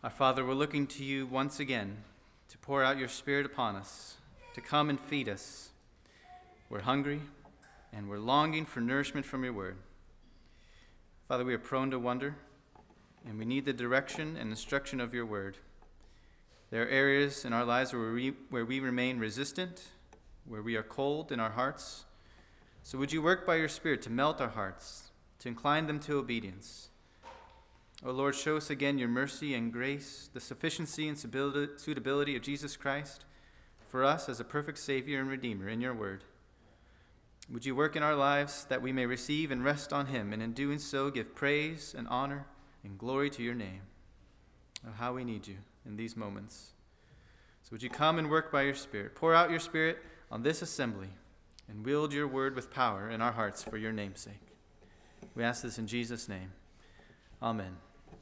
Our Father, we're looking to you once again to pour out your Spirit upon us, to come and feed us. We're hungry, and we're longing for nourishment from your word. Father, we are prone to wonder, and we need the direction and instruction of your word. There are areas in our lives where we remain resistant, where we are cold in our hearts. So would you work by your Spirit to melt our hearts, to incline them to obedience? O Lord, show us again your mercy and grace, the sufficiency and suitability of Jesus Christ for us as a perfect Savior and Redeemer in your word. Would you work in our lives that we may receive and rest on him, and in doing so give praise and honor and glory to your name. Oh, how we need you in these moments. So would you come and work by your Spirit, pour out your Spirit on this assembly, and wield your word with power in our hearts for your name's sake. We ask this in Jesus' name. Amen.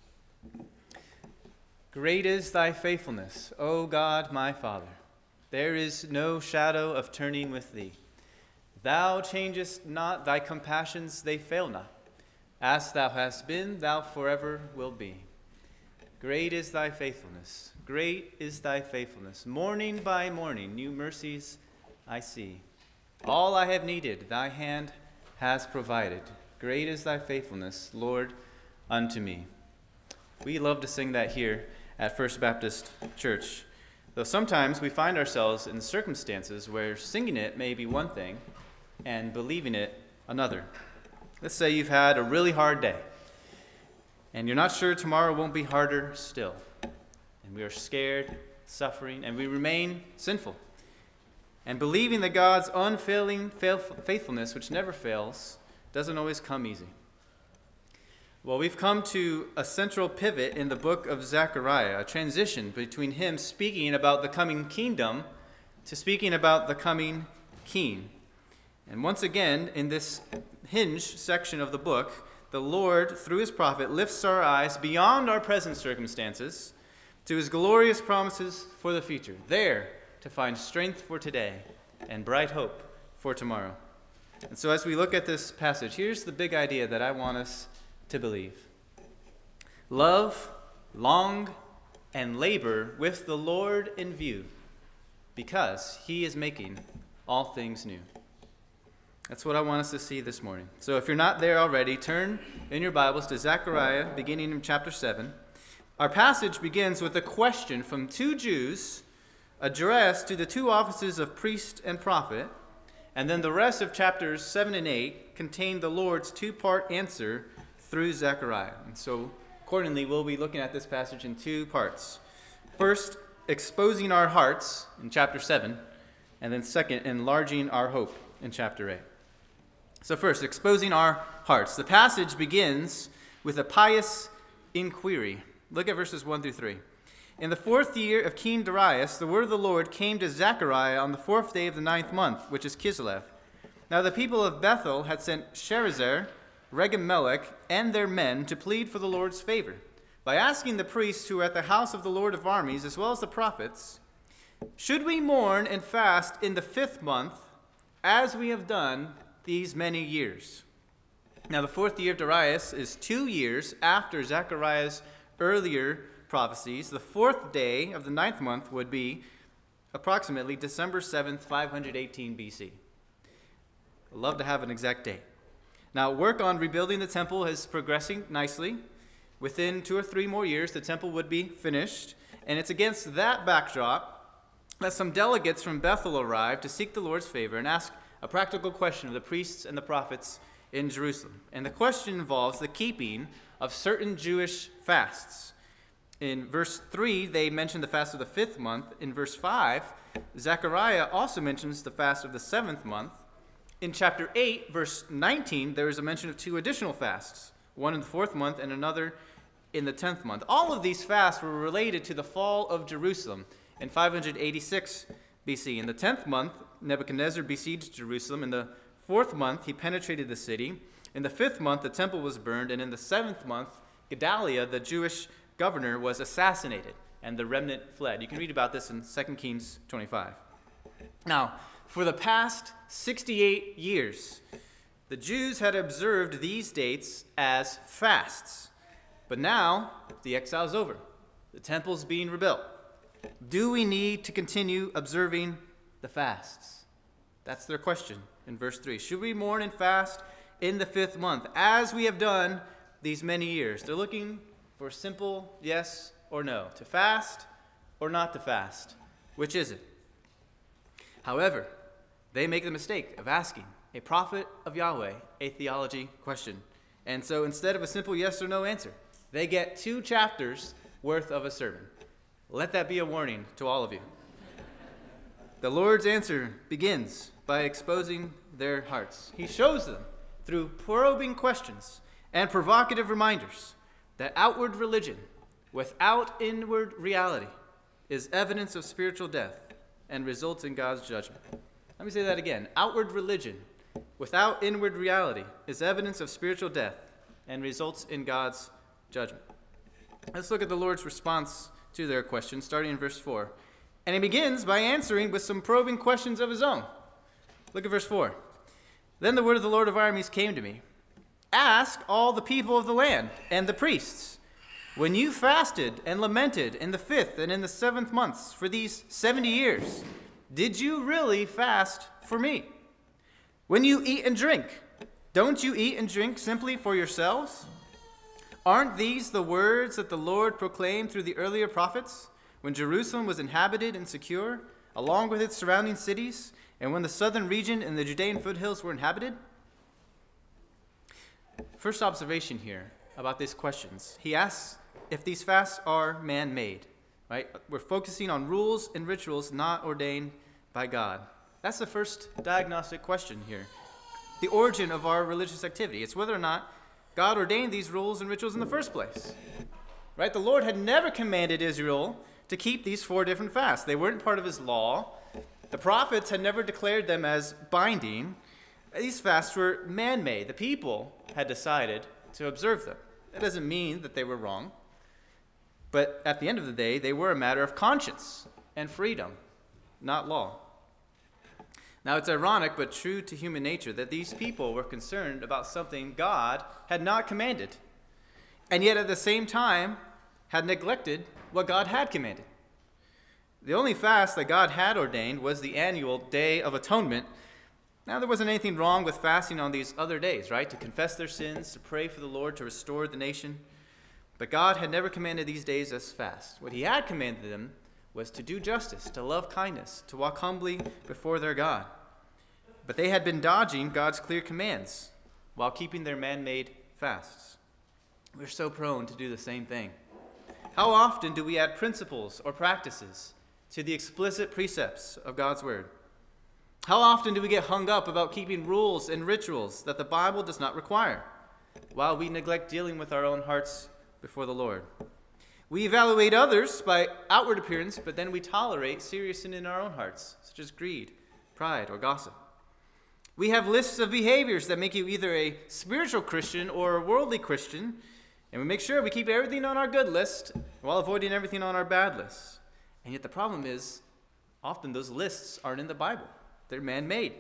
Great is thy faithfulness, O God, my Father. There is no shadow of turning with thee. Thou changest not, thy compassions, they fail not. As thou hast been, thou forever will be. Great is thy faithfulness, great is thy faithfulness. Morning by morning, new mercies I see. All I have needed, thy hand has provided. Great is thy faithfulness, Lord, unto me. We love to sing that here at First Baptist Church, though sometimes we find ourselves in circumstances where singing it may be one thing and believing it another. Let's say you've had a really hard day, and you're not sure tomorrow won't be harder still. And we are scared, suffering, and we remain sinful. And believing that God's unfailing faithfulness, which never fails, doesn't always come easy. Well, we've come to a central pivot in the book of Zechariah, a transition between him speaking about the coming kingdom to speaking about the coming king. And once again, in this hinge section of the book, the Lord, through his prophet, lifts our eyes beyond our present circumstances to his glorious promises for the future, there to find strength for today and bright hope for tomorrow. And so as we look at this passage, here's the big idea that I want us to believe. Love, long, and labor with the Lord in view, because he is making all things new. That's what I want us to see this morning. So if you're not there already, turn in your Bibles to Zechariah, beginning in chapter 7. Our passage begins with a question from two Jews addressed to the two offices of priest and prophet, and then the rest of chapters 7 and 8 contain the Lord's two-part answer through Zechariah. And so accordingly, we'll be looking at this passage in two parts. First, exposing our hearts in chapter 7, and then second, enlarging our hope in chapter 8. So first, exposing our hearts. The passage begins with a pious inquiry. Look at verses 1 through 3. In the 4th year of King Darius, the word of the Lord came to Zechariah on the 4th day of the 9th month, which is Kislev. Now the people of Bethel had sent Sherezer, Regem-melech, and their men to plead for the Lord's favor by asking the priests who were at the house of the Lord of armies, as well as the prophets, should we mourn and fast in the 5th month, as we have done these many years? Now the 4th year of Darius is 2 years after Zechariah's earlier prophecies. The 4th day of the 9th month would be approximately December 7th, 518 BC. I'd love to have an exact date. Now, work on rebuilding the temple is progressing nicely. Within 2 or 3 more years, the temple would be finished. And it's against that backdrop that some delegates from Bethel arrive to seek the Lord's favor and ask a practical question of the priests and the prophets in Jerusalem. And the question involves the keeping of certain Jewish fasts. In verse 3, they mention the fast of the 5th month. In verse 5, Zechariah also mentions the fast of the 7th month. In chapter 8, verse 19, there is a mention of 2 additional fasts, one in the 4th month and another in the 10th month. All of these fasts were related to the fall of Jerusalem in 586 BC. In the 10th month, Nebuchadnezzar besieged Jerusalem. In the 4th month, he penetrated the city. In the 5th month, the temple was burned. And in the 7th month, Gedaliah, the Jewish governor, was assassinated, and the remnant fled. You can read about this in 2 Kings 25. Now, for the past 68 years, the Jews had observed these dates as fasts. But now, the exile is over. The temple's being rebuilt. Do we need to continue observing the fasts? That's their question in verse 3. Should we mourn and fast in the 5th month, as we have done these many years? They're looking for a simple yes or no. To fast or not to fast? Which is it? However, they make the mistake of asking a prophet of Yahweh a theology question. And so instead of a simple yes or no answer, they get 2 chapters worth of a sermon. Let that be a warning to all of you. The Lord's answer begins by exposing their hearts. He shows them through probing questions and provocative reminders that outward religion without inward reality is evidence of spiritual death and results in God's judgment. Let me say that again. Outward religion without inward reality is evidence of spiritual death and results in God's judgment. Let's look at the Lord's response to their question, starting in verse 4. And he begins by answering with some probing questions of his own. Look at verse 4. Then the word of the Lord of armies came to me. Ask all the people of the land and the priests, when you fasted and lamented in the 5th and in the 7th months for these 70 years, did you really fast for me? When you eat and drink, don't you eat and drink simply for yourselves? Aren't these the words that the Lord proclaimed through the earlier prophets, when Jerusalem was inhabited and secure, along with its surrounding cities, and when the southern region and the Judean foothills were inhabited? First observation here about these questions. He asks if these fasts are man-made, right? We're focusing on rules and rituals not ordained by God. That's the first diagnostic question here. The origin of our religious activity. It's whether or not God ordained these rules and rituals in the first place, right? The Lord had never commanded Israel to keep these 4 different fasts. They weren't part of his law. The prophets had never declared them as binding. These fasts were man-made. The people had decided to observe them. That doesn't mean that they were wrong. But at the end of the day, they were a matter of conscience and freedom, not law. Now, it's ironic but true to human nature that these people were concerned about something God had not commanded, and yet at the same time had neglected what God had commanded. The only fast that God had ordained was the annual Day of Atonement. Now, there wasn't anything wrong with fasting on these other days, right? To confess their sins, to pray for the Lord, to restore the nation. But God had never commanded these days as fast. What he had commanded them was to do justice, to love kindness, to walk humbly before their God. But they had been dodging God's clear commands while keeping their man-made fasts. We're so prone to do the same thing. How often do we add principles or practices to the explicit precepts of God's word? How often do we get hung up about keeping rules and rituals that the Bible does not require, while we neglect dealing with our own hearts before the Lord? We evaluate others by outward appearance, but then we tolerate serious sin in our own hearts, such as greed, pride, or gossip. We have lists of behaviors that make you either a spiritual Christian or a worldly Christian, and we make sure we keep everything on our good list while avoiding everything on our bad list. And yet the problem is, often those lists aren't in the Bible. They're man-made.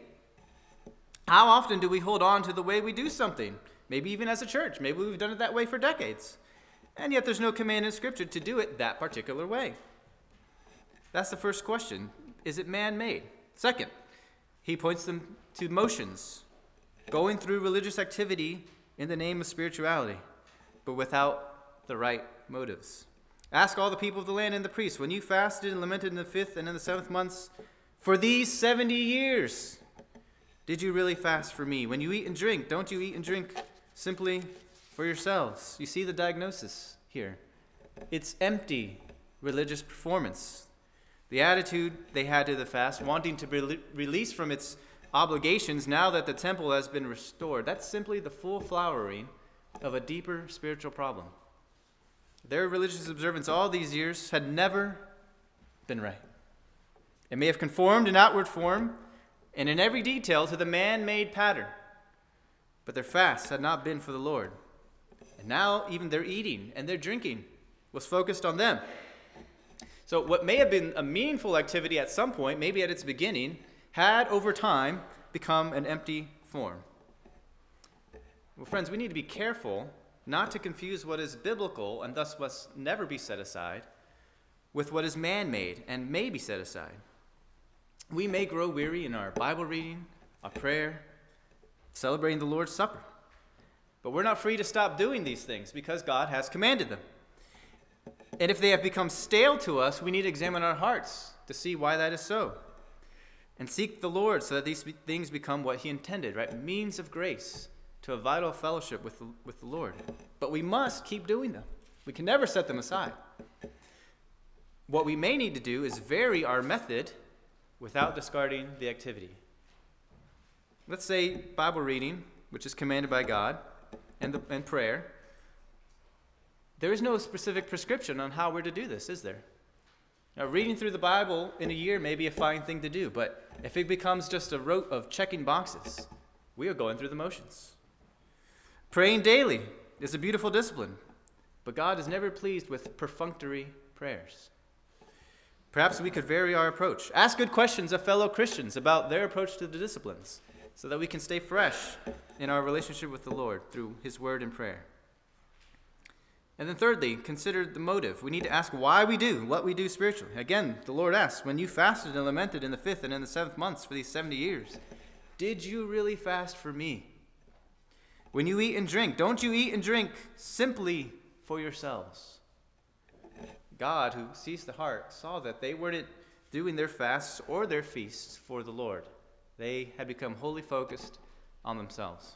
How often do we hold on to the way we do something? Maybe even as a church. Maybe we've done it that way for decades. And yet there's no command in Scripture to do it that particular way. That's the first question. Is it man-made? Second, he points them to motions, going through religious activity in the name of spirituality, but without the right motives. Ask all the people of the land and the priests, when you fasted and lamented in the 5th and in the 7th months, for these 70 years, did you really fast for me? When you eat and drink, don't you eat and drink simply for yourselves? You see the diagnosis here. It's empty religious performance. The attitude they had to the fast, wanting to be released from its obligations now that the temple has been restored, that's simply the full flowering of a deeper spiritual problem. Their religious observance all these years had never been right. It may have conformed in outward form and in every detail to the man-made pattern, but their fast had not been for the Lord. And now even their eating and their drinking was focused on them. So what may have been a meaningful activity at some point, maybe at its beginning, had over time become an empty form. Well, friends, we need to be careful not to confuse what is biblical and thus must never be set aside with what is man-made and may be set aside. We may grow weary in our Bible reading, our prayer, celebrating the Lord's Supper. But we're not free to stop doing these things because God has commanded them. And if they have become stale to us, we need to examine our hearts to see why that is so. And seek the Lord so that these things become what he intended, right? Means of grace to a vital fellowship with the Lord. But we must keep doing them. We can never set them aside. What we may need to do is vary our method without discarding the activity. Let's say Bible reading, which is commanded by God, and prayer. There is no specific prescription on how we're to do this, is there? Now, reading through the Bible in a year may be a fine thing to do, but if it becomes just a rote of checking boxes, we are going through the motions. Praying daily is a beautiful discipline, but God is never pleased with perfunctory prayers. Perhaps we could vary our approach. Ask good questions of fellow Christians about their approach to the disciplines so that we can stay fresh in our relationship with the Lord through his word and prayer. And then thirdly, consider the motive. We need to ask why we do what we do spiritually. Again, the Lord asks, when you fasted and lamented in the 5th and in the 7th months for these 70 years, did you really fast for me? When you eat and drink, don't you eat and drink simply for yourselves? God, who sees the heart, saw that they weren't doing their fasts or their feasts for the Lord. They had become wholly focused on themselves.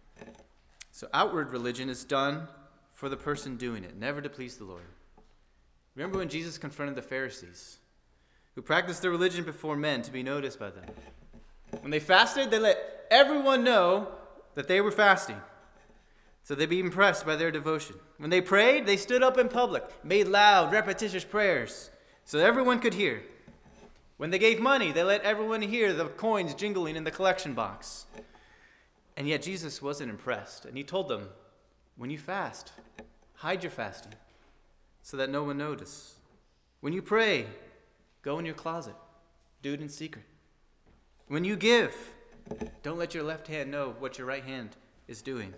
So outward religion is done for the person doing it, never to please the Lord. Remember when Jesus confronted the Pharisees, who practiced their religion before men to be noticed by them. When they fasted, they let everyone know that they were fasting, so they'd be impressed by their devotion. When they prayed, they stood up in public, made loud, repetitious prayers, so everyone could hear. When they gave money, they let everyone hear the coins jingling in the collection box. And yet Jesus wasn't impressed, and he told them, when you fast, hide your fasting so that no one notice. When you pray, go in your closet, do it in secret. When you give, don't let your left hand know what your right hand is doing.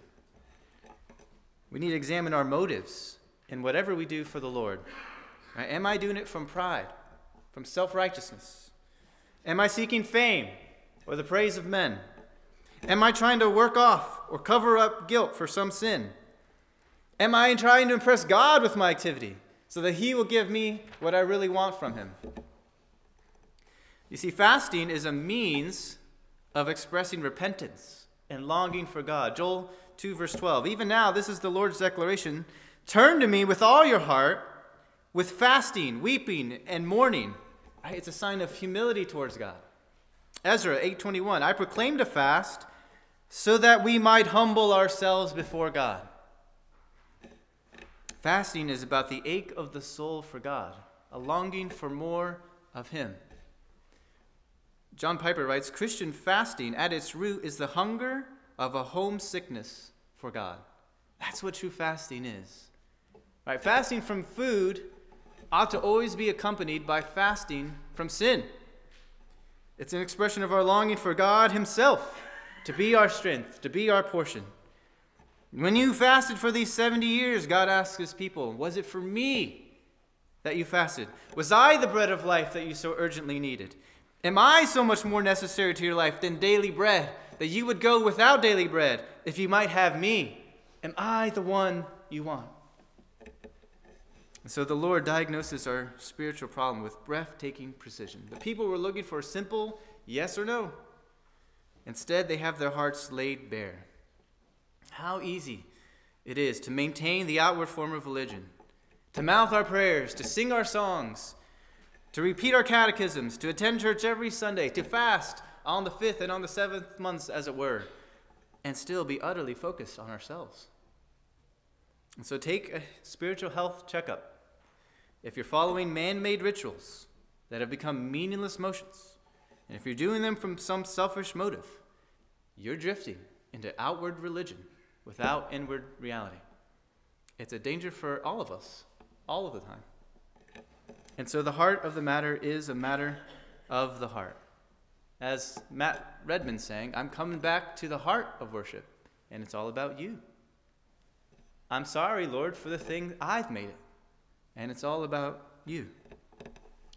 We need to examine our motives in whatever we do for the Lord. Right? Am I doing it from pride, from self-righteousness? Am I seeking fame or the praise of men? Am I trying to work off or cover up guilt for some sin? Am I trying to impress God with my activity so that he will give me what I really want from him? You see, fasting is a means of expressing repentance and longing for God. Joel 2 verse 12. Even now, this is the Lord's declaration. Turn to me with all your heart, with fasting, weeping, and mourning. It's a sign of humility towards God. Ezra 8:21. I proclaimed a fast so that we might humble ourselves before God. Fasting is about the ache of the soul for God, a longing for more of him. John Piper writes, Christian fasting at its root is the hunger of a homesickness for God. That's what true fasting is. Right? Fasting from food ought to always be accompanied by fasting from sin. It's an expression of our longing for God himself to be our strength, to be our portion. When you fasted for these 70 years, God asks his people, was it for me that you fasted? Was I the bread of life that you so urgently needed? Am I so much more necessary to your life than daily bread, that you would go without daily bread if you might have me? Am I the one you want? And so the Lord diagnoses our spiritual problem with breathtaking precision. The people were looking for a simple yes or no. Instead, they have their hearts laid bare. How easy it is to maintain the outward form of religion, to mouth our prayers, to sing our songs, to repeat our catechisms, to attend church every Sunday, to fast on the 5th and on the 7th months, as it were, and still be utterly focused on ourselves. And so take a spiritual health checkup. If you're following man-made rituals that have become meaningless motions, and if you're doing them from some selfish motive, you're drifting into outward religion without inward reality. It's a danger for all of us, all of the time. And so the heart of the matter is a matter of the heart. As Matt Redman sang, I'm coming back to the heart of worship, and it's all about you. I'm sorry, Lord, for the thing I've made it, and it's all about you.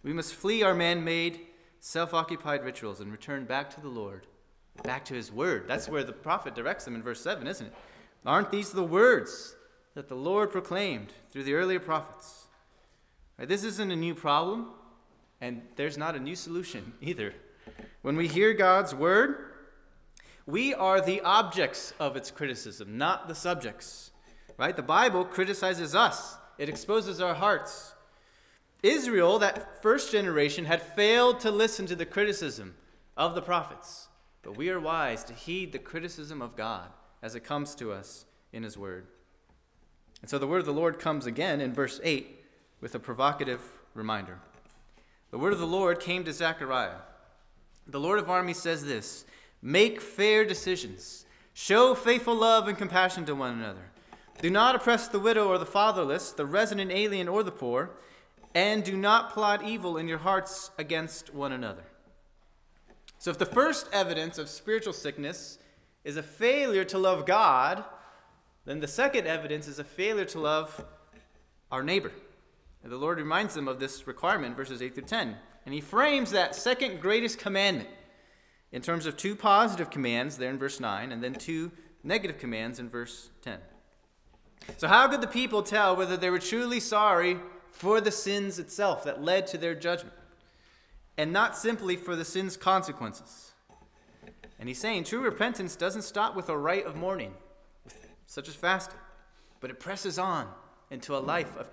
We must flee our man-made, self-occupied rituals and return back to the Lord, back to his word. That's where the prophet directs them in verse 7, isn't it? Aren't these the words that the Lord proclaimed through the earlier prophets? Right, this isn't a new problem, and there's not a new solution either. When we hear God's word, we are the objects of its criticism, not the subjects. Right? The Bible criticizes us. It exposes our hearts. Israel, that first generation, had failed to listen to the criticism of the prophets. But we are wise to heed the criticism of God as it comes to us in his word. And so the word of the Lord comes again in verse 8 with a provocative reminder. The word of the Lord came to Zechariah. The Lord of armies says this: make fair decisions. Show faithful love and compassion to one another. Do not oppress the widow or the fatherless, the resident alien or the poor, and do not plot evil in your hearts against one another. So if the first evidence of spiritual sickness is a failure to love God, then the second evidence is a failure to love our neighbor. And the Lord reminds them of this requirement, verses 8 through 10. And he frames that second greatest commandment in terms of two positive commands there in verse 9, and then two negative commands in verse 10. So how could the people tell whether they were truly sorry for the sins itself that led to their judgment, and not simply for the sin's consequences? And he's saying true repentance doesn't stop with a rite of mourning, such as fasting, but it presses on into a life of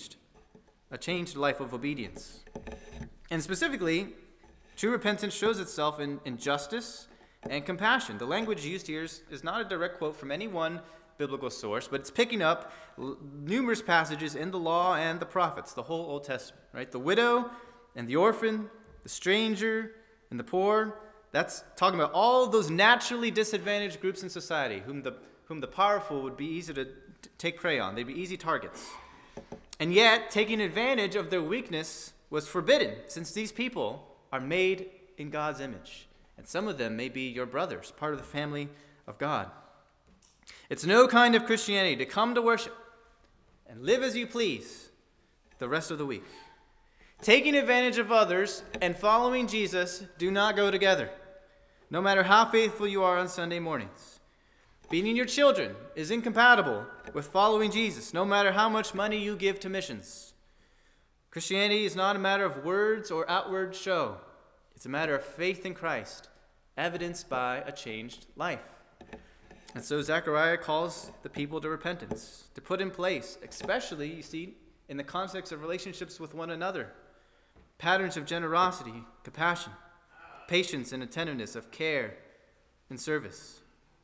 a changed life of obedience. And specifically, true repentance shows itself in justice and compassion. The language used here is not a direct quote from any one biblical source, but it's picking up numerous passages in the law and the prophets, the whole Old Testament, right? The widow and the orphan, the stranger and the poor, that's talking about all of those naturally disadvantaged groups in society whom the powerful would be easy to take prey on. They'd be easy targets. And yet, taking advantage of their weakness was forbidden, since these people are made in God's image. And some of them may be your brothers, part of the family of God. It's no kind of Christianity to come to worship and live as you please the rest of the week. Taking advantage of others and following Jesus do not go together, no matter how faithful you are on Sunday mornings. Beating your children is incompatible with following Jesus, no matter how much money you give to missions. Christianity is not a matter of words or outward show. It's a matter of faith in Christ, evidenced by a changed life. And so Zechariah calls the people to repentance, to put in place, especially, you see, in the context of relationships with one another, patterns of generosity, compassion, patience, and attentiveness, of care and service.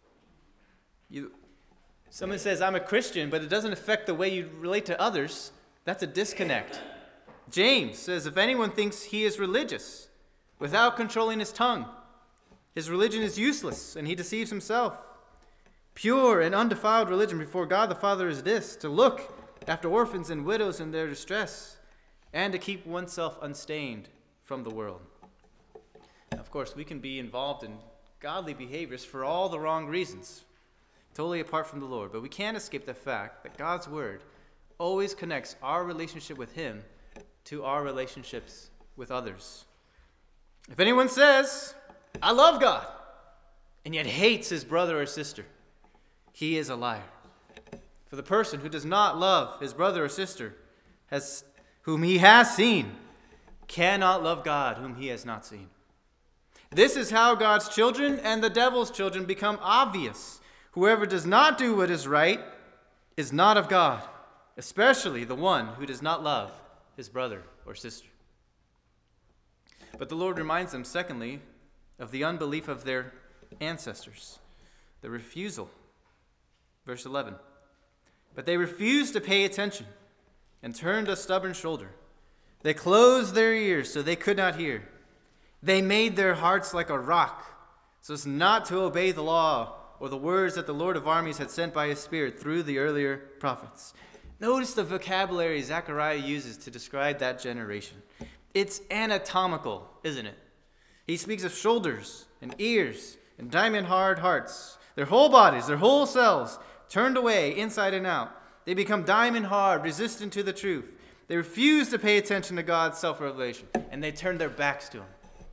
Someone says, I'm a Christian, but it doesn't affect the way you relate to others. That's a disconnect. James says, if anyone thinks he is religious without controlling his tongue, his religion is useless, and he deceives himself. Pure and undefiled religion before God the Father is this: to look after orphans and widows in their distress, and to keep oneself unstained from the world. Now, of course, we can be involved in godly behaviors for all the wrong reasons, totally apart from the Lord, but we can't escape the fact that God's word always connects our relationship with him to our relationships with others. If anyone says, I love God, and yet hates his brother or sister, he is a liar. For the person who does not love his brother or sister, whom he has seen, cannot love God whom he has not seen. This is how God's children and the devil's children become obvious. Whoever does not do what is right is not of God, especially the one who does not love his brother or sister. But the Lord reminds them, secondly, of the unbelief of their ancestors, the refusal. Verse 11. But they refused to pay attention and turned a stubborn shoulder. They closed their ears so they could not hear. They made their hearts like a rock so as not to obey the law or the words that the Lord of armies had sent by his Spirit through the earlier prophets. Notice the vocabulary Zechariah uses to describe that generation. It's anatomical, isn't it? He speaks of shoulders and ears and diamond-hard hearts. Their whole bodies, their whole selves, turned away inside and out. They become diamond-hard, resistant to the truth. They refused to pay attention to God's self-revelation, and they turned their backs to him.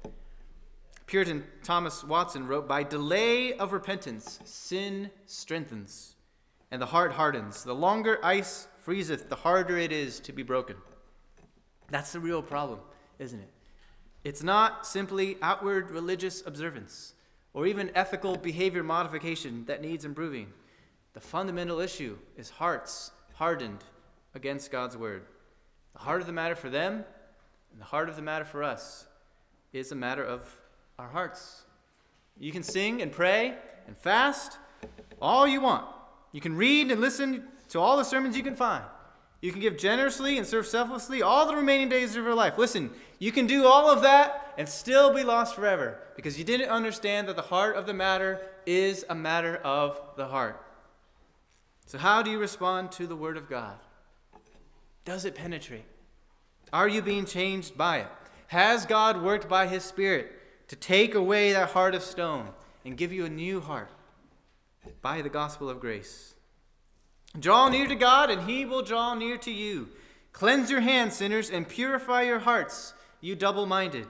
Puritan Thomas Watson wrote, "By delay of repentance, sin strengthens, and the heart hardens. The longer ice freezeth, the harder it is to be broken." That's the real problem, isn't it? It's not simply outward religious observance or even ethical behavior modification that needs improving. The fundamental issue is hearts hardened against God's word. The heart of the matter for them and the heart of the matter for us is a matter of our hearts. You can sing and pray and fast all you want. You can read and listen to all the sermons you can find. You can give generously and serve selflessly all the remaining days of your life. Listen, you can do all of that and still be lost forever because you didn't understand that the heart of the matter is a matter of the heart. So how do you respond to the Word of God? Does it penetrate? Are you being changed by it? Has God worked by His Spirit to take away that heart of stone and give you a new heart by the gospel of grace? Draw near to God, and He will draw near to you. Cleanse your hands, sinners, and purify your hearts, you double-minded.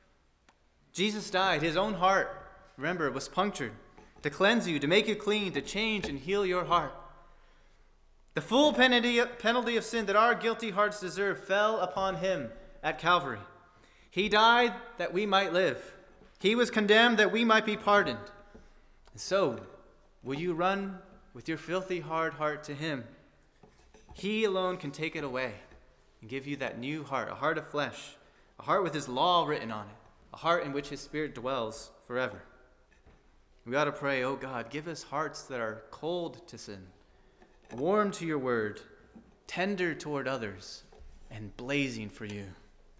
Jesus died. His own heart, remember, was punctured to cleanse you, to make you clean, to change and heal your heart. The full penalty of sin that our guilty hearts deserve fell upon Him at Calvary. He died that we might live. He was condemned that we might be pardoned. And so, will you run with your filthy, hard heart to Him? He alone can take it away and give you that new heart, a heart of flesh, a heart with His law written on it, a heart in which His Spirit dwells forever. We ought to pray, "Oh God, give us hearts that are cold to sin, warm to your word, tender toward others, and blazing for you."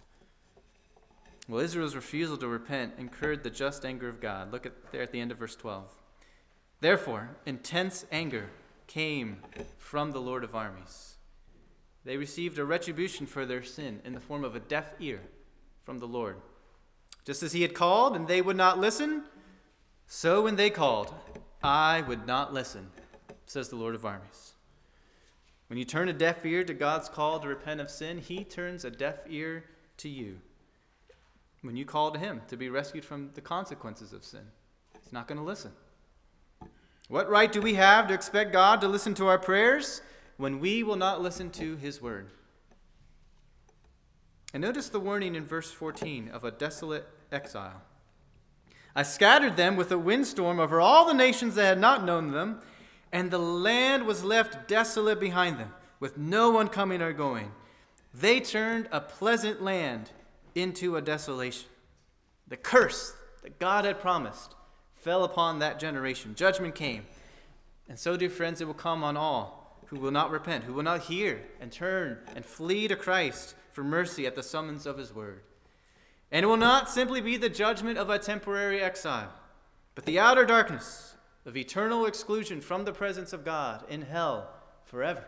Well, Israel's refusal to repent incurred the just anger of God. Look there at the end of verse 12. Therefore, intense anger came from the Lord of armies. They received a retribution for their sin in the form of a deaf ear from the Lord. Just as He had called and they would not listen, so when they called, I would not listen, says the Lord of armies. When you turn a deaf ear to God's call to repent of sin, He turns a deaf ear to you. When you call to Him to be rescued from the consequences of sin, He's not going to listen. What right do we have to expect God to listen to our prayers when we will not listen to His word? And notice the warning in verse 14 of a desolate exile. I scattered them with a windstorm over all the nations that had not known them, and the land was left desolate behind them, with no one coming or going. They turned a pleasant land into a desolation. The curse that God had promised fell upon that generation. Judgment came. And so, dear friends, it will come on all who will not repent, who will not hear and turn and flee to Christ for mercy at the summons of His word. And it will not simply be the judgment of a temporary exile, but the outer darkness of eternal exclusion from the presence of God in hell forever.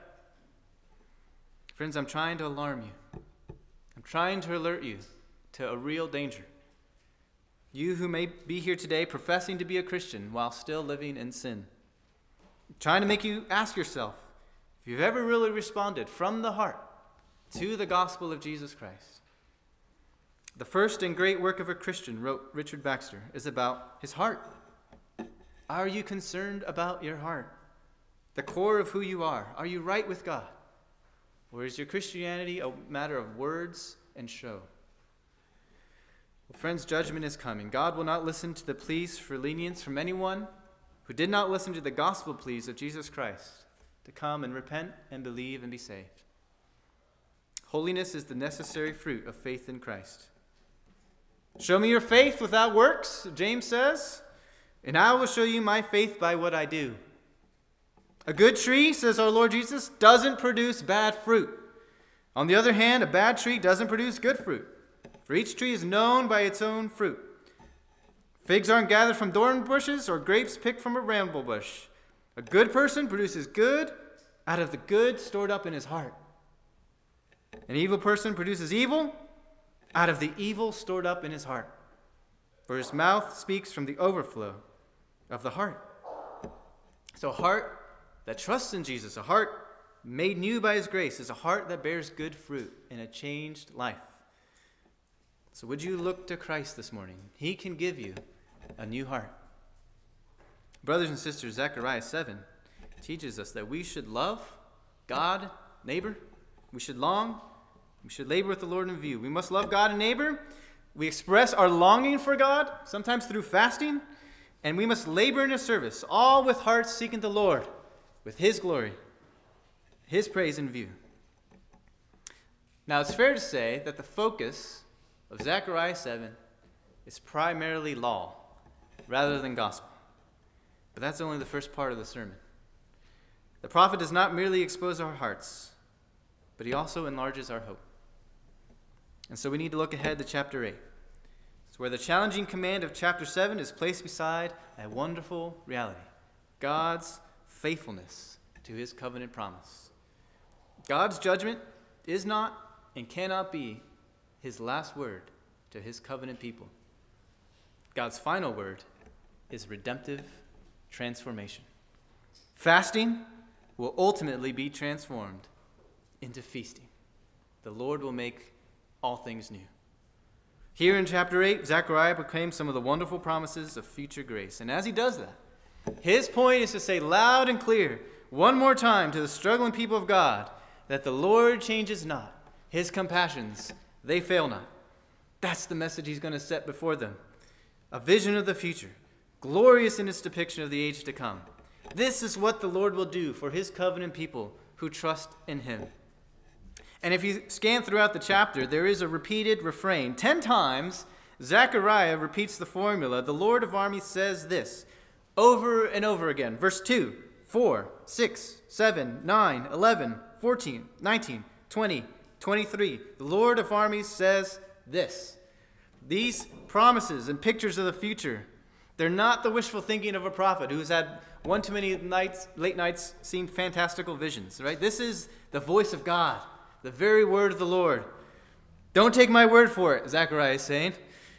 Friends, I'm trying to alarm you. I'm trying to alert you to a real danger. You who may be here today professing to be a Christian while still living in sin. I'm trying to make you ask yourself if you've ever really responded from the heart to the gospel of Jesus Christ. The first and great work of a Christian, wrote Richard Baxter, is about his heart. Are you concerned about your heart? The core of who you are. Are you right with God? Or is your Christianity a matter of words and show? Well, friends, judgment is coming. God will not listen to the pleas for lenience from anyone who did not listen to the gospel pleas of Jesus Christ to come and repent and believe and be saved. Holiness is the necessary fruit of faith in Christ. Show me your faith without works, James says, and I will show you my faith by what I do. A good tree, says our Lord Jesus, doesn't produce bad fruit. On the other hand, a bad tree doesn't produce good fruit. For each tree is known by its own fruit. Figs aren't gathered from thorn bushes or grapes picked from a bramble bush. A good person produces good out of the good stored up in his heart. An evil person produces evil out of the evil stored up in his heart. For his mouth speaks from the overflow of the heart. So a heart that trusts in Jesus, a heart made new by his grace, is a heart that bears good fruit in a changed life. So would you look to Christ this morning? He can give you a new heart. Brothers and sisters, Zechariah 7 teaches us that we should love God, neighbor. We should labor with the Lord in view. We must love God and neighbor. We express our longing for God, sometimes through fasting, and we must labor in his service, all with hearts seeking the Lord, with his glory, his praise in view. Now, it's fair to say that the focus of Zechariah 7 is primarily law rather than gospel. But that's only the first part of the sermon. The prophet does not merely expose our hearts, but he also enlarges our hope. And so we need to look ahead to chapter 8. It's where the challenging command of chapter 7 is placed beside a wonderful reality: God's faithfulness to his covenant promise. God's judgment is not and cannot be his last word to his covenant people. God's final word is redemptive transformation. Fasting will ultimately be transformed into feasting. The Lord will make all things new. Here in chapter 8, Zechariah proclaims some of the wonderful promises of future grace. And as he does that, his point is to say loud and clear, one more time to the struggling people of God, that the Lord changes not. His compassions, they fail not. That's the message he's going to set before them. A vision of the future, glorious in its depiction of the age to come. This is what the Lord will do for his covenant people who trust in him. And if you scan throughout the chapter, there is a repeated refrain. 10 times, Zechariah repeats the formula. The Lord of armies says this over and over again. Verse 2, 4, 6, 7, 9, 11, 14, 19, 20, 23. The Lord of armies says this. These promises and pictures of the future, they're not the wishful thinking of a prophet who's had one too many late nights seen fantastical visions, right? This is the voice of God, the very word of the Lord. Don't take my word for it, Zechariah is saying.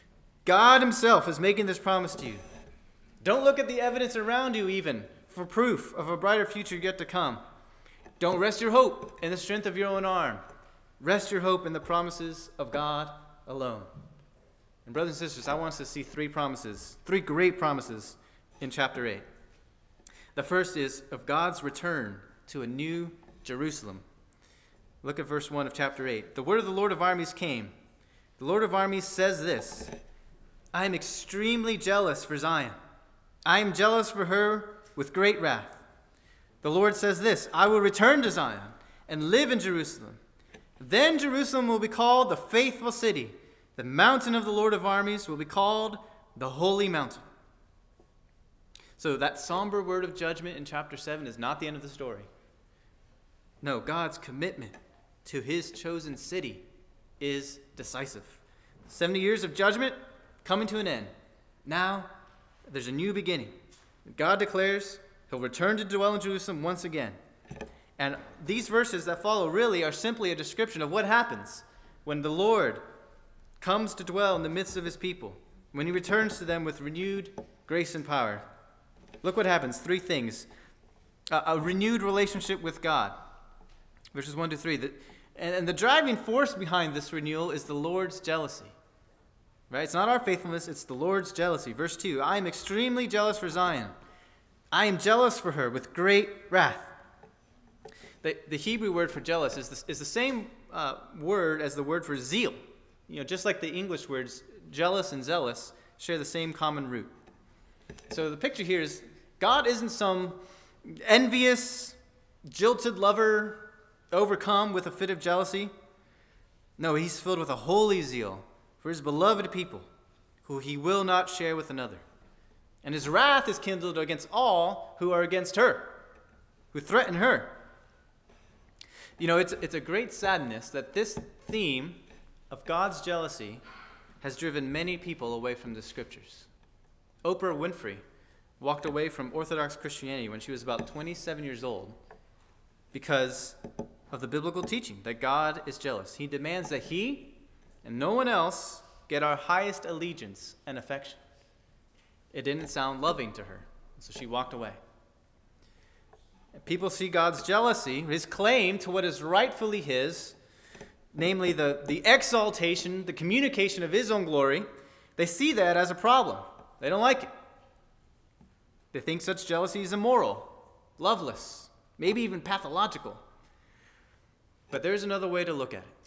God himself is making this promise to you. Don't look at the evidence around you even for proof of a brighter future yet to come. Don't rest your hope in the strength of your own arm. Rest your hope in the promises of God alone. And brothers and sisters, I want us to see three great promises in chapter 8. The first is of God's return to a new Jerusalem. Look at verse 1 of chapter 8. The word of the Lord of armies came. The Lord of armies says this: I am extremely jealous for Zion. I am jealous for her with great wrath. The Lord says this: I will return to Zion and live in Jerusalem. Then Jerusalem will be called the faithful city. The mountain of the Lord of armies will be called the holy mountain. So that somber word of judgment in chapter 7 is not the end of the story. No, God's commitment to his chosen city is decisive. 70 years of judgment coming to an end. Now, there's a new beginning. God declares he'll return to dwell in Jerusalem once again. And these verses that follow really are simply a description of what happens when the Lord comes to dwell in the midst of his people, when he returns to them with renewed grace and power. Look what happens. 3 things. A renewed relationship with God. Verses 1 to 3. And the driving force behind this renewal is the Lord's jealousy. Right? It's not our faithfulness, it's the Lord's jealousy. Verse 2. I am extremely jealous for Zion. I am jealous for her with great wrath. The Hebrew word for jealous is the same word as the word for zeal. Just like the English words jealous and zealous share the same common root. So the picture here is God isn't some envious, jilted lover overcome with a fit of jealousy. No, he's filled with a holy zeal for his beloved people, who he will not share with another. And his wrath is kindled against all who are against her, who threaten her. It's a great sadness that this theme of God's jealousy has driven many people away from the scriptures. Oprah Winfrey walked away from Orthodox Christianity when she was about 27 years old because of the biblical teaching that God is jealous. He demands that he and no one else get our highest allegiance and affection. It didn't sound loving to her, so she walked away. People see God's jealousy, his claim to what is rightfully his, namely the exaltation, the communication of his own glory. They see that as a problem. They don't like it. They think such jealousy is immoral, loveless, maybe even pathological. But there's another way to look at it.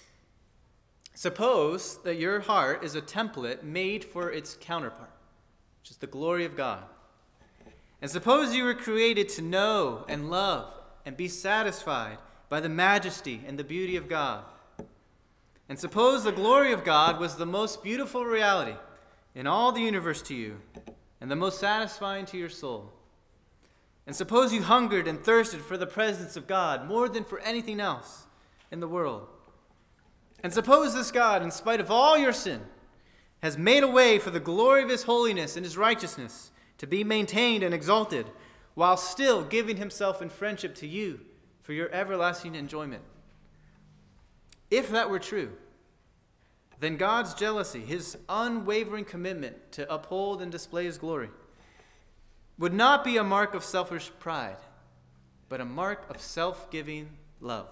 Suppose that your heart is a template made for its counterpart, which is the glory of God. And suppose you were created to know and love and be satisfied by the majesty and the beauty of God. And suppose the glory of God was the most beautiful reality in all the universe to you and the most satisfying to your soul. And suppose you hungered and thirsted for the presence of God more than for anything else in the world. And suppose this God, in spite of all your sin, has made a way for the glory of his holiness and his righteousness to be maintained and exalted, while still giving himself in friendship to you for your everlasting enjoyment. If that were true, then God's jealousy, his unwavering commitment to uphold and display his glory, would not be a mark of selfish pride, but a mark of self-giving love.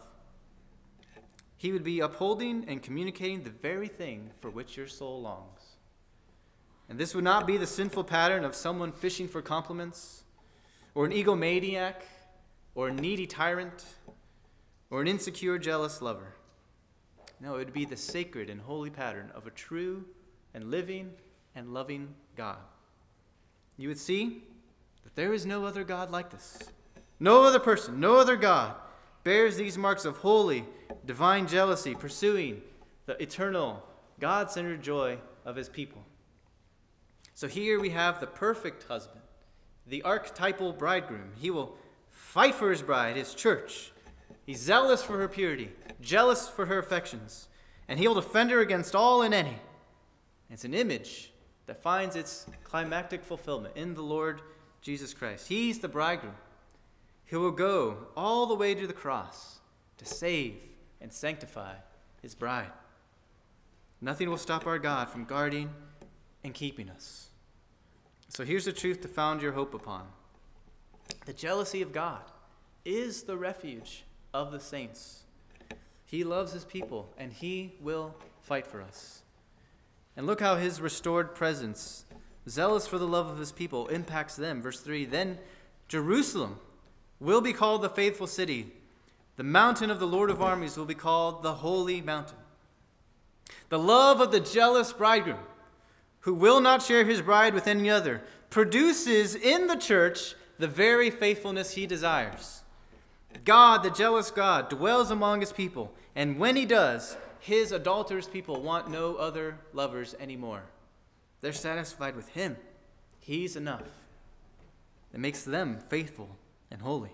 He would be upholding and communicating the very thing for which your soul longs. And this would not be the sinful pattern of someone fishing for compliments, or an egomaniac, or a needy tyrant, or an insecure, jealous lover. No, it would be the sacred and holy pattern of a true and living and loving God. You would see that there is no other God like this. No other person, no other God bears these marks of holy, divine jealousy, pursuing the eternal, God-centered joy of his people. So here we have the perfect husband, the archetypal bridegroom. He will fight for his bride, his church. He's zealous for her purity, jealous for her affections, and he'll defend her against all and any. It's an image that finds its climactic fulfillment in the Lord Jesus Christ. He's the bridegroom. He will go all the way to the cross to save and sanctify his bride. Nothing will stop our God from guarding and keeping us. So here's the truth to found your hope upon. The jealousy of God is the refuge of the saints. He loves his people, and he will fight for us. And look how his restored presence, zealous for the love of his people, impacts them. Verse 3, then Jerusalem will be called the faithful city. The mountain of the Lord of armies will be called the holy mountain. The love of the jealous bridegroom, who will not share his bride with any other, produces in the church the very faithfulness he desires. God, the jealous God, dwells among his people, and when he does, his adulterous people want no other lovers anymore. They're satisfied with him. He's enough. It makes them faithful and holy.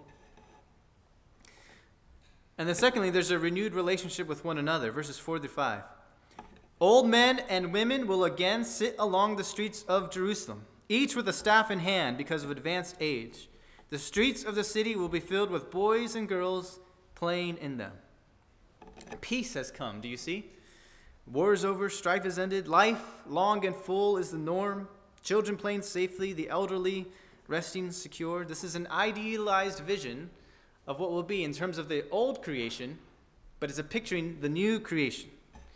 And then secondly, there's a renewed relationship with one another, verses 4-5. Old men and women will again sit along the streets of Jerusalem, each with a staff in hand because of advanced age. The streets of the city will be filled with boys and girls playing in them. Peace has come, do you see? War is over, strife is ended, life long and full is the norm. Children playing safely, the elderly resting secure. This is an idealized vision of what will be in terms of the old creation, but it's a picturing the new creation.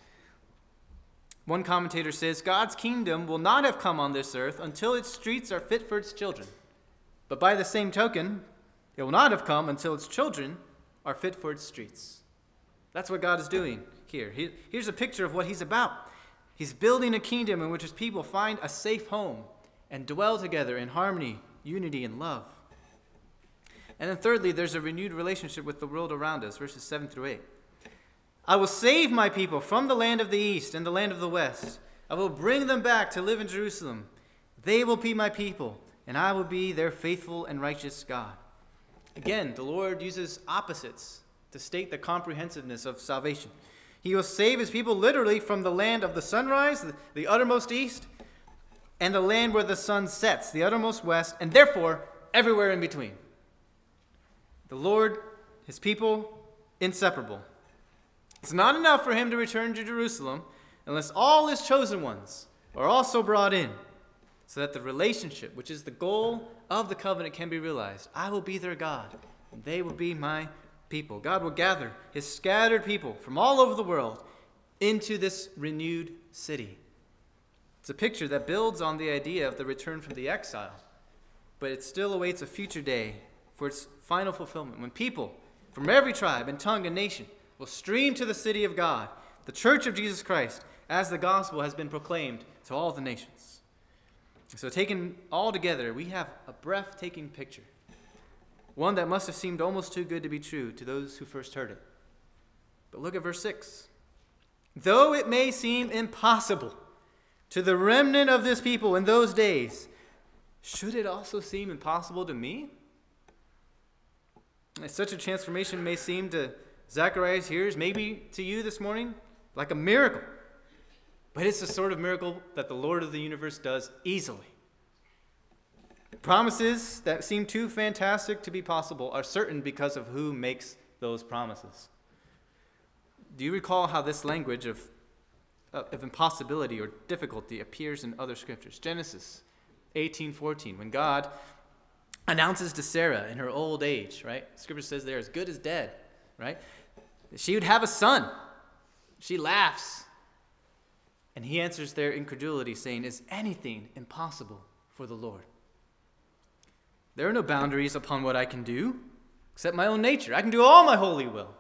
One commentator says, God's kingdom will not have come on this earth until its streets are fit for its children. But by the same token, it will not have come until its children are fit for its streets. That's what God is doing here. Here's a picture of what he's about. He's building a kingdom in which his people find a safe home and dwell together in harmony, unity, and love. And then thirdly, there's a renewed relationship with the world around us, verses 7-8. I will save my people from the land of the east and the land of the west. I will bring them back to live in Jerusalem. They will be my people, and I will be their faithful and righteous God. Again, the Lord uses opposites to state the comprehensiveness of salvation. He will save his people literally from the land of the sunrise, the uttermost east, and the land where the sun sets, the uttermost west, and therefore everywhere in between. The Lord, his people, inseparable. It's not enough for him to return to Jerusalem unless all his chosen ones are also brought in, so that the relationship, which is the goal of the covenant, can be realized. I will be their God, and they will be my people. God will gather his scattered people from all over the world into this renewed city. It's a picture that builds on the idea of the return from the exile, but it still awaits a future day for its final fulfillment, when people from every tribe and tongue and nation will stream to the city of God, the church of Jesus Christ, as the gospel has been proclaimed to all the nations. So taken all together, we have a breathtaking picture, one that must have seemed almost too good to be true to those who first heard it. But look at verse 6. Though it may seem impossible to the remnant of this people in those days, should it also seem impossible to me? Such a transformation may seem to Zechariah's hearers, maybe to you this morning, like a miracle. But it's the sort of miracle that the Lord of the universe does easily. Promises that seem too fantastic to be possible are certain because of who makes those promises. Do you recall how this language of impossibility or difficulty appears in other scriptures? Genesis 18:14, when God announces to Sarah in her old age, right? Scripture says they're as good as dead, right? She would have a son. She laughs. And he answers their incredulity, saying, is anything impossible for the Lord? There are no boundaries upon what I can do, except my own nature. I can do all my holy will.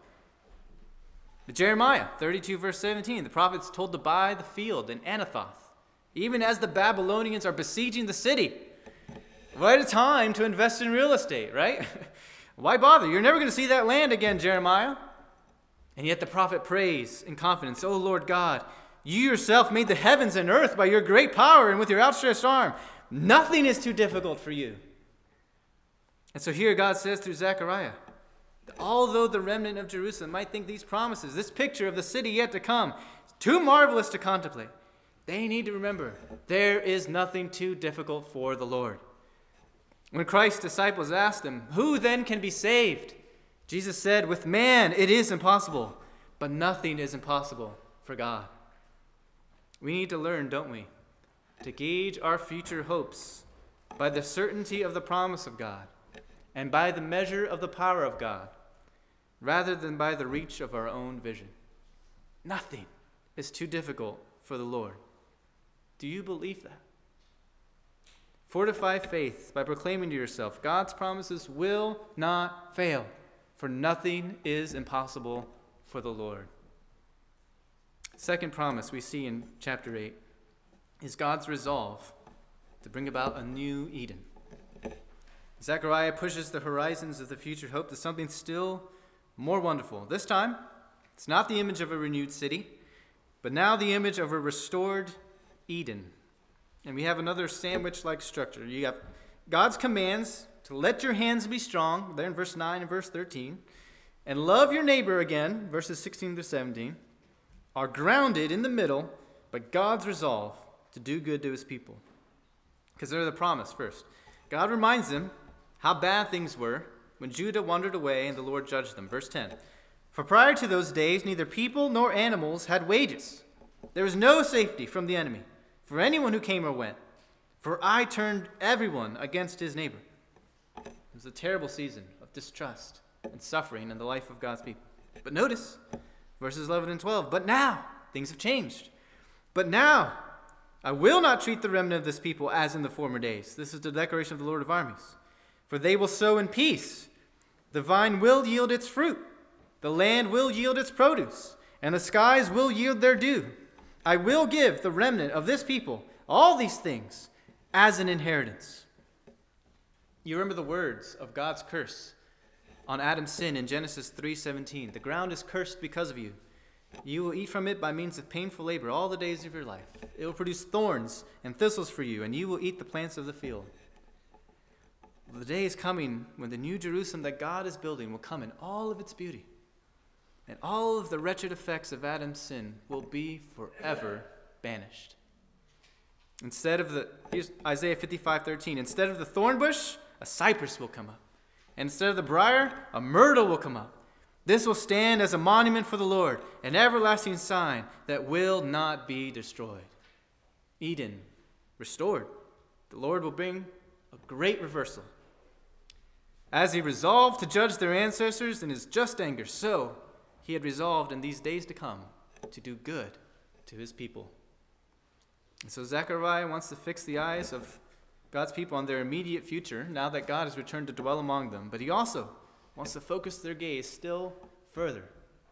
Jeremiah 32, verse 17, the prophet's told to buy the field in Anathoth, even as the Babylonians are besieging the city. What a time to invest in real estate, right? Why bother? You're never going to see that land again, Jeremiah. And yet the prophet prays in confidence, O Lord God, you yourself made the heavens and earth by your great power and with your outstretched arm. Nothing is too difficult for you. And so here God says through Zechariah, although the remnant of Jerusalem might think these promises, this picture of the city yet to come, is too marvelous to contemplate, they need to remember there is nothing too difficult for the Lord. When Christ's disciples asked him, who then can be saved? Jesus said, with man it is impossible, but nothing is impossible for God. We need to learn, don't we, to gauge our future hopes by the certainty of the promise of God and by the measure of the power of God, rather than by the reach of our own vision. Nothing is too difficult for the Lord. Do you believe that? Fortify faith by proclaiming to yourself, God's promises will not fail, for nothing is impossible for the Lord. Second promise we see in chapter 8 is God's resolve to bring about a new Eden. Zechariah pushes the horizons of the future hope to something still more wonderful. This time, it's not the image of a renewed city, but now the image of a restored Eden. And we have another sandwich-like structure. You have God's commands to let your hands be strong, there in verse 9 and verse 13, and love your neighbor again, verses 16 to 17, are grounded in the middle by God's resolve to do good to his people. Consider the promise first. God reminds them how bad things were when Judah wandered away and the Lord judged them. Verse 10, for prior to those days, neither people nor animals had wages. There was no safety from the enemy for anyone who came or went, for I turned everyone against his neighbor. It was a terrible season of distrust and suffering in the life of God's people. But notice, verses 11 and 12, but now things have changed. But now I will not treat the remnant of this people as in the former days. This is the declaration of the Lord of armies. For they will sow in peace. The vine will yield its fruit. The land will yield its produce. And the skies will yield their dew. I will give the remnant of this people all these things as an inheritance. You remember the words of God's curse on Adam's sin in Genesis 3:17. The ground is cursed because of you. You will eat from it by means of painful labor all the days of your life. It will produce thorns and thistles for you, and you will eat the plants of the field. The day is coming when the new Jerusalem that God is building will come in all of its beauty. And all of the wretched effects of Adam's sin will be forever banished. Here's Isaiah 55:13. Instead of the thorn bush, a cypress will come up. And instead of the briar, a myrtle will come up. This will stand as a monument for the Lord, an everlasting sign that will not be destroyed. Eden restored. The Lord will bring a great reversal. As he resolved to judge their ancestors in his just anger, so he had resolved in these days to come to do good to his people. And so Zechariah wants to fix the eyes of God's people on their immediate future, now that God has returned to dwell among them. But he also wants to focus their gaze still further.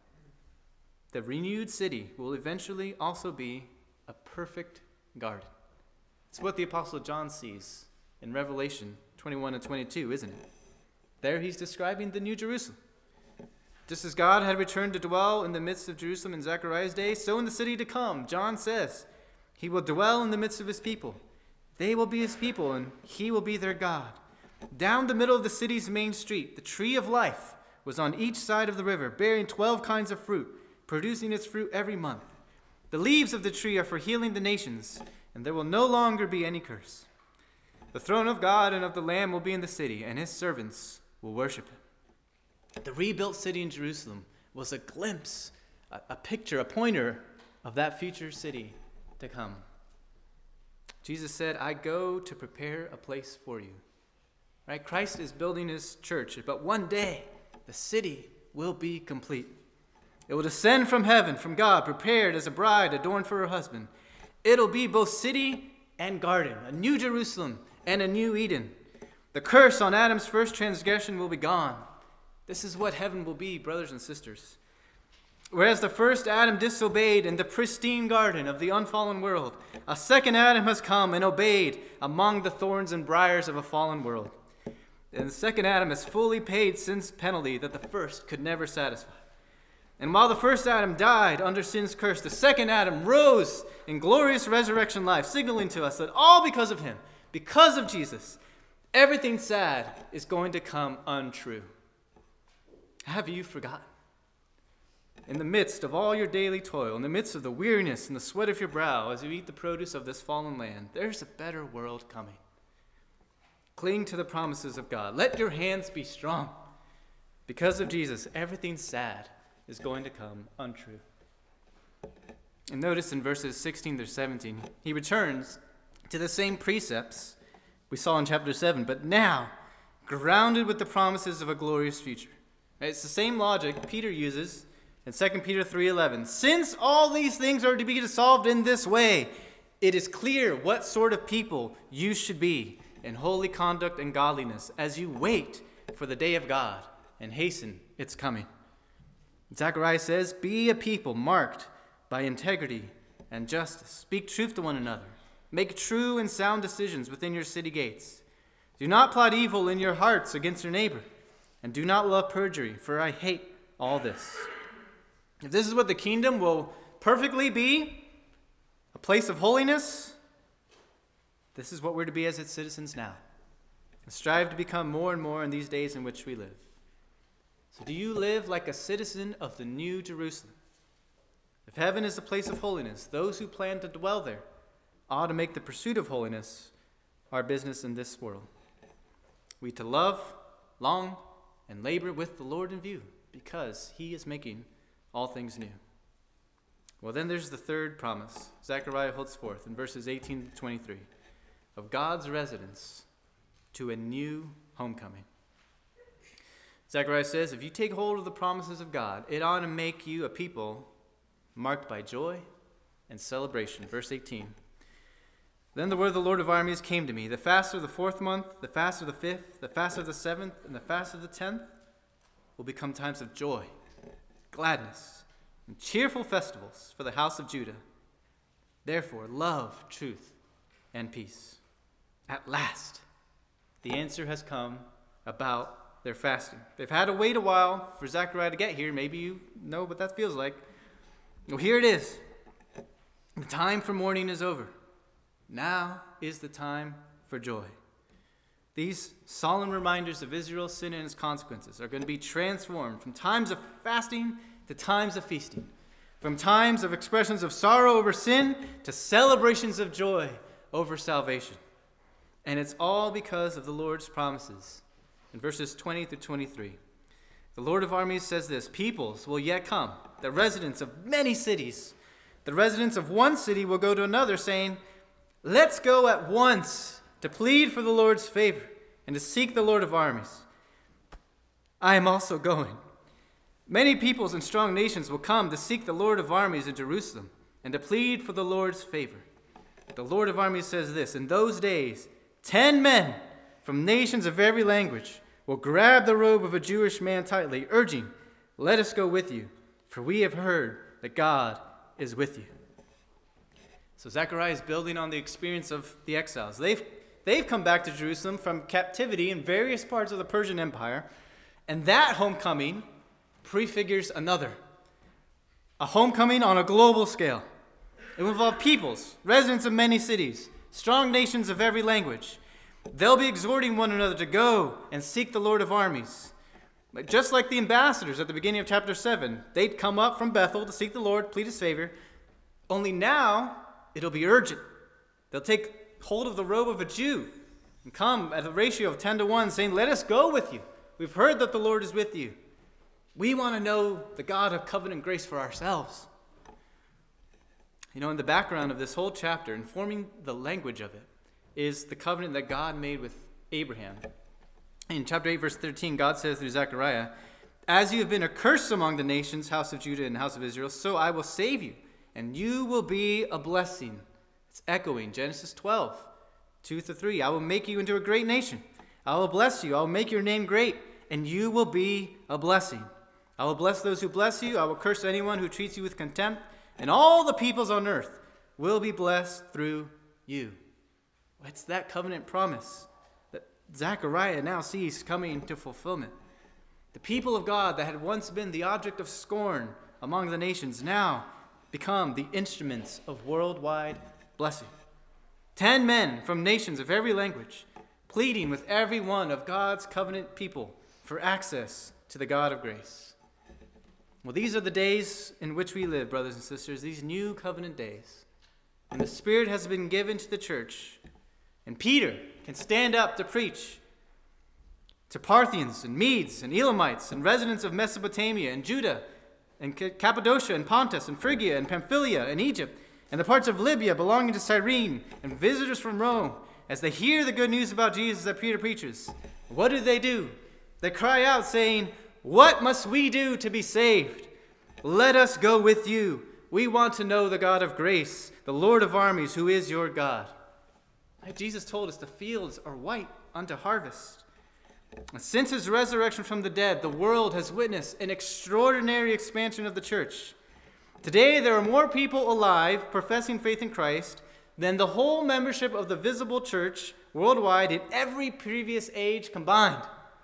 The renewed city will eventually also be a perfect garden. It's what the Apostle John sees in Revelation 21 and 22, isn't it? There he's describing the New Jerusalem. Just as God had returned to dwell in the midst of Jerusalem in Zechariah's day, so in the city to come, John says, he will dwell in the midst of his people. They will be his people, and he will be their God. Down the middle of the city's main street, the tree of life was on each side of the river, bearing 12 kinds of fruit, producing its fruit every month. The leaves of the tree are for healing the nations, and there will no longer be any curse. The throne of God and of the Lamb will be in the city, and his servants will worship him. The rebuilt city in Jerusalem was a glimpse, a picture, a pointer of that future city to come. Jesus said, I go to prepare a place for you. Right? Christ is building his church, but one day the city will be complete. It will descend from heaven, from God, prepared as a bride adorned for her husband. It'll be both city and garden, a new Jerusalem and a new Eden. The curse on Adam's first transgression will be gone. This is what heaven will be, brothers and sisters. Whereas the first Adam disobeyed in the pristine garden of the unfallen world, a second Adam has come and obeyed among the thorns and briars of a fallen world. And the second Adam has fully paid sin's penalty that the first could never satisfy. And while the first Adam died under sin's curse, the second Adam rose in glorious resurrection life, signaling to us that all because of him, because of Jesus, everything sad is going to come untrue. Have you forgotten? In the midst of all your daily toil, in the midst of the weariness and the sweat of your brow as you eat the produce of this fallen land, there's a better world coming. Cling to the promises of God. Let your hands be strong. Because of Jesus, everything sad is going to come untrue. And notice in verses 16 through 17, he returns to the same precepts we saw in chapter 7, but now grounded with the promises of a glorious future. It's the same logic Peter uses in 2 Peter 3:11. Since all these things are to be solved in this way, it is clear what sort of people you should be in holy conduct and godliness as you wait for the day of God and hasten its coming. Zechariah says, be a people marked by integrity and justice. Speak truth to one another. Make true and sound decisions within your city gates. Do not plot evil in your hearts against your neighbor, and do not love perjury, for I hate all this. If this is what the kingdom will perfectly be, a place of holiness, this is what we're to be as its citizens now. And strive to become more and more in these days in which we live. So do you live like a citizen of the New Jerusalem? If heaven is a place of holiness, those who plan to dwell there ought to make the pursuit of holiness our business in this world. We to love, long, and labor with the Lord in view, because he is making all things new. Well, then there's the third promise Zechariah holds forth in verses 18 to 23 of God's residence to a new homecoming. Zechariah says, if you take hold of the promises of God, it ought to make you a people marked by joy and celebration. Verse 18. Then the word of the Lord of armies came to me. The fast of the 4th month, the fast of the 5th, the fast of the 7th, and the fast of the 10th will become times of joy, gladness, and cheerful festivals for the house of Judah. Therefore, love, truth, and peace. At last, the answer has come about their fasting. They've had to wait a while for Zechariah to get here. Maybe you know what that feels like. Well, here it is. The time for mourning is over. Now is the time for joy. These solemn reminders of Israel's sin and its consequences are going to be transformed from times of fasting to times of feasting, from times of expressions of sorrow over sin to celebrations of joy over salvation. And it's all because of the Lord's promises. In verses 20 through 23, the Lord of armies says this, peoples will yet come, the residents of many cities. The residents of one city will go to another, saying, let's go at once to plead for the Lord's favor and to seek the Lord of armies. I am also going. Many peoples and strong nations will come to seek the Lord of armies in Jerusalem and to plead for the Lord's favor. The Lord of armies says this, in those days, 10 men from nations of every language will grab the robe of a Jewish man tightly, urging, let us go with you, for we have heard that God is with you. So Zechariah is building on the experience of the exiles. They've come back to Jerusalem from captivity in various parts of the Persian Empire, and that homecoming prefigures another, a homecoming on a global scale. It will involve peoples, residents of many cities, strong nations of every language. They'll be exhorting one another to go and seek the Lord of armies. But just like the ambassadors at the beginning of chapter 7, they'd come up from Bethel to seek the Lord, plead his favor. Only now, it'll be urgent. They'll take hold of the robe of a Jew and come at a ratio of 10 to 1, saying, let us go with you. We've heard that the Lord is with you. We want to know the God of covenant grace for ourselves. You know, in the background of this whole chapter, informing the language of it, is the covenant that God made with Abraham. In chapter 8, verse 13, God says through Zechariah, as you have been a curse among the nations, house of Judah and house of Israel, so I will save you, and you will be a blessing. It's echoing Genesis 12, 2-3. I will make you into a great nation. I will bless you. I will make your name great, and you will be a blessing. I will bless those who bless you. I will curse anyone who treats you with contempt, and all the peoples on earth will be blessed through you. It's that covenant promise that Zechariah now sees coming to fulfillment. The people of God that had once been the object of scorn among the nations now become the instruments of worldwide blessing. 10 men from nations of every language pleading with every one of God's covenant people for access to the God of grace. Well, these are the days in which we live, brothers and sisters, these new covenant days. And the Spirit has been given to the church. And Peter can stand up to preach to Parthians and Medes and Elamites and residents of Mesopotamia and Judah and Cappadocia and Pontus and Phrygia and Pamphylia and Egypt and the parts of Libya belonging to Cyrene and visitors from Rome, as they hear the good news about Jesus that Peter preaches. What do? They cry out saying, what must we do to be saved? Let us go with you. We want to know the God of grace, the Lord of armies, who is your God. Jesus told us the fields are white unto harvest. Since his resurrection from the dead, the world has witnessed an extraordinary expansion of the church. Today, there are more people alive professing faith in Christ than the whole membership of the visible church worldwide in every previous age combined.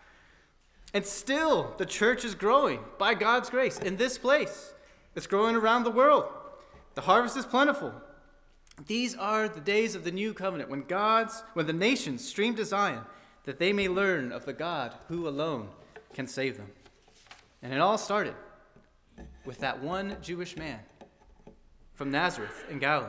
And still, the church is growing by God's grace in this place. It's growing around the world. The harvest is plentiful. These are the days of the new covenant when the nations stream to Zion, that they may learn of the God who alone can save them. And it all started with that one Jewish man from Nazareth in Galilee.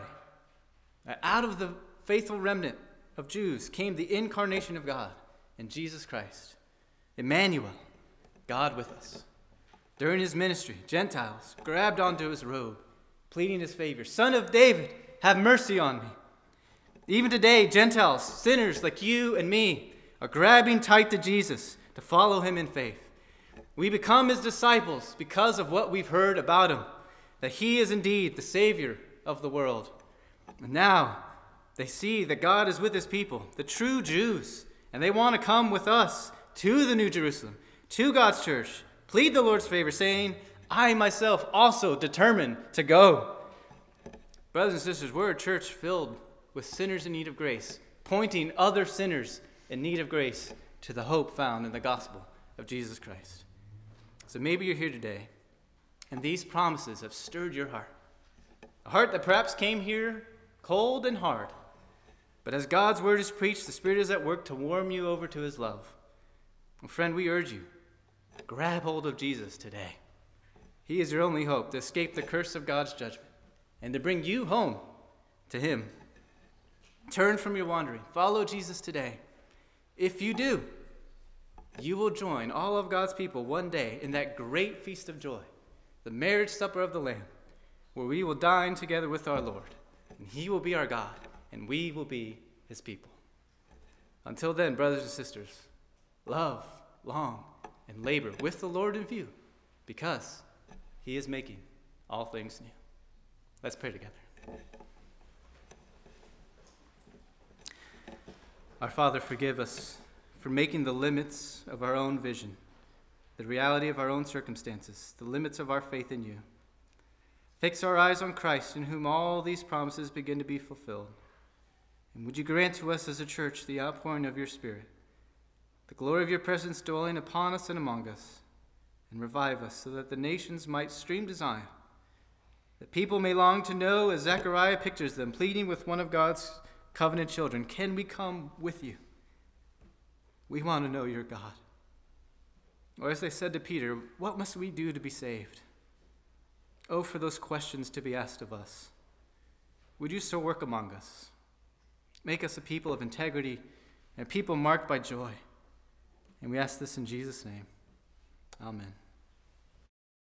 Out of the faithful remnant of Jews came the incarnation of God in Jesus Christ. Emmanuel, God with us. During his ministry, Gentiles grabbed onto his robe, pleading his favor. Son of David, have mercy on me. Even today, Gentiles, sinners like you and me, are grabbing tight to Jesus to follow him in faith. We become his disciples because of what we've heard about him, that he is indeed the Savior of the world. And now they see that God is with his people, the true Jews, and they want to come with us to the New Jerusalem, to God's church, plead the Lord's favor, saying, I myself also determined to go. Brothers and sisters, we're a church filled with sinners in need of grace, pointing other sinners in need of grace to the hope found in the gospel of Jesus Christ. So maybe you're here today, and these promises have stirred your heart. A heart that perhaps came here cold and hard. But as God's word is preached, the Spirit is at work to warm you over to his love. Well, friend, we urge you, grab hold of Jesus today. He is your only hope to escape the curse of God's judgment and to bring you home to him. Turn from your wandering. Follow Jesus today. If you do, you will join all of God's people one day in that great feast of joy, the marriage supper of the Lamb, where we will dine together with our Lord, and he will be our God, and we will be his people. Until then, brothers and sisters, love long and labor with the Lord in view, because he is making all things new. Let's pray together. Our Father, forgive us for making the limits of our own vision, the reality of our own circumstances, the limits of our faith in you. Fix our eyes on Christ, in whom all these promises begin to be fulfilled. And would you grant to us as a church the outpouring of your Spirit, the glory of your presence dwelling upon us and among us, and revive us so that the nations might stream to Zion, that people may long to know, as Zechariah pictures them, pleading with one of God's covenant children, can we come with you? We want to know your God. Or as they said to Peter, what must we do to be saved? Oh, for those questions to be asked of us. Would you so work among us? Make us a people of integrity and a people marked by joy. And we ask this in Jesus' name. Amen.